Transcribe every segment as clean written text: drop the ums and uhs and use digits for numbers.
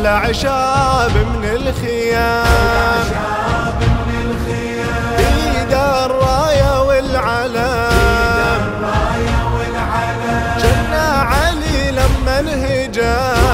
طلع شاب من الخيام بيد الراية والعلام جنى علي لما انهجام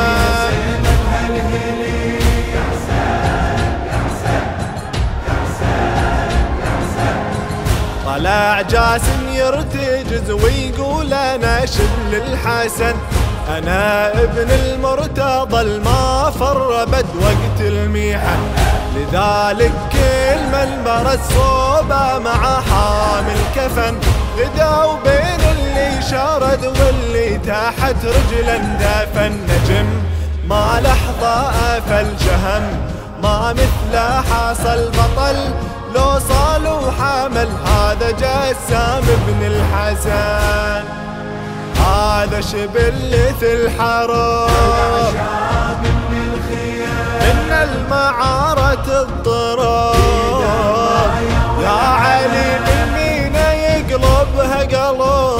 طلع جاسم يرتجز ويقول انا شبل الحسن، انا ابن المرتضى الما فر بد وقت الميحن، لذلك كل من برز صوبه مع حامل كفن، غداوا بين اللي شرد واللي تحت رجلا دفن، نجم ما لحظه افل شهم ما مثله حصل بطل، لو صال وحمل هذا جسام ابن الحسن، هذا شبلة الحرب إن المعارة الضرب، يا علي بالمين يقلبها قلب،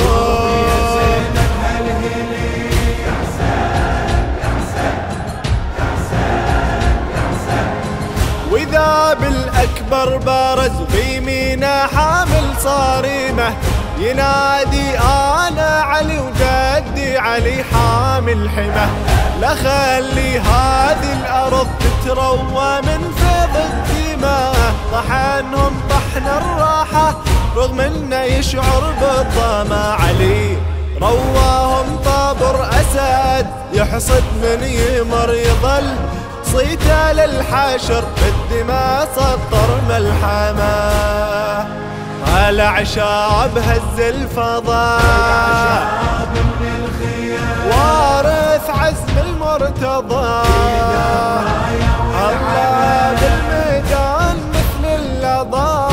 وإذا بالأكبر برز بيمينه حامل صارمة، ينادي أنا علي وجدي علي حامل حمى، لخلي هذه الأرض تتروى من فيض الدماء، طحنهم طحن الراحة رغم انه يشعر بالظما، علي رواهم طابر أسد يحصد من يمر يظل، صيته للحشر بالدماء سطر ملحمه، طلع شاب هز الفضاء وارث عزم المرتضى، الله بالميدان مثل اللظى،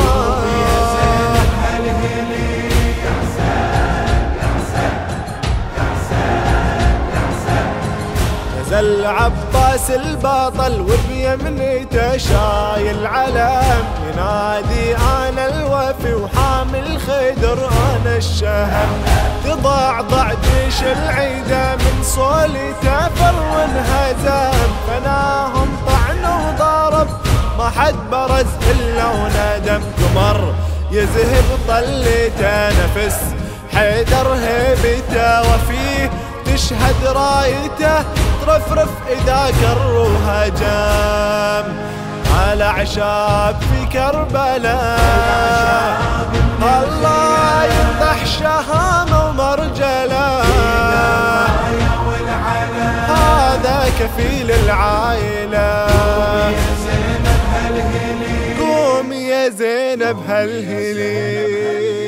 نزل عباس البطل وبيمنيته شايل علم، ينادي انا الوفي وحامل خدر انا الشهم، تضعضع جيش العيدة من صولته فر وانهزم، فناهم طعن وضرب ما حد برز الا وندم، قمر يذهب طلته نفس حيدر هيبته، وفيه تشهد رايته ترفرف اذا كر وهجم، طلع شاب في كربلاء الله ينضح شهامه ومرجله، هذا كفيل العائله، قوم يا زينب هالهليل.